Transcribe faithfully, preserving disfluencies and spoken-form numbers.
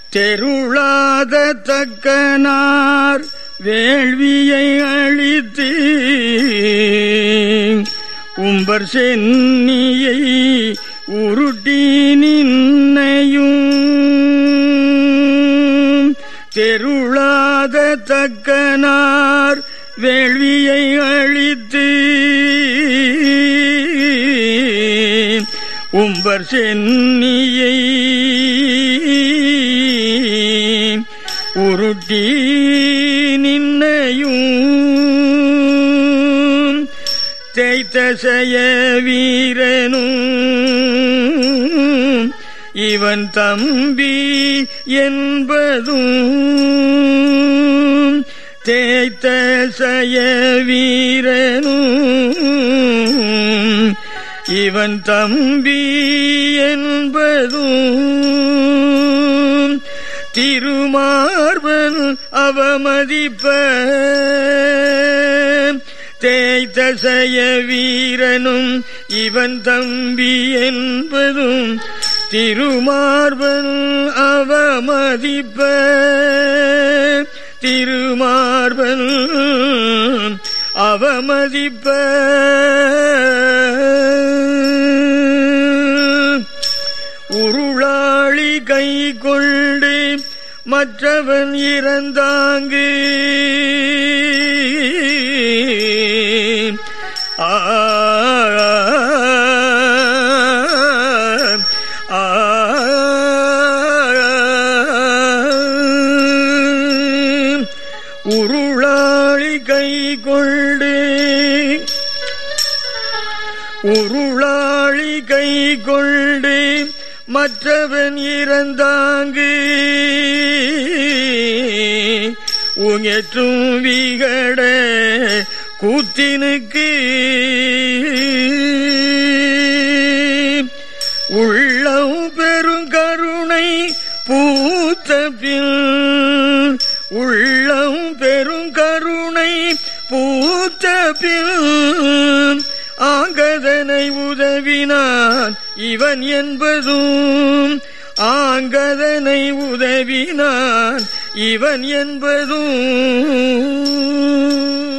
தெருளாத தக்கனார் வேள்வியை அளித்து உம்பர் சென்னியை உருட்டி நின்னையும் தெருளாத தக்கனார் வேள்வியை அளித்து உம்பர் சென்னியை உருட்டி நின்னையும் தேய்த்த செய வீரனும் இவன் தம்பி என்பதும் தேய்த்த செய வீரனும் இவன் தம்பி என்பதும் திருமார்பன் அவமதிப்ப தேய்த்த செய வீரனும் இவன் தம்பி என்பதும் திருமார்பன் அவமதிப்ப திருமார்பன் அவமதிப்ப உருளாளி கை கொண்டு மற்றவன் இறந்தாங்கு ஆ உருளாளி கை கொண்டு உருளாளி கை கொண்டு மற்றவன் இறந்தாங்கு உங்கற்றும் விகட கூத்தினுக்கு உள்ளம் பெருங்கருணை பூத்த பின் உள்ளம் பெருங்கருணை பூத்த பின் ஆங்கதனை உதவினான் இவன் என்பதும் ஆங்கதனை உதவினான் இவன் என்பதும்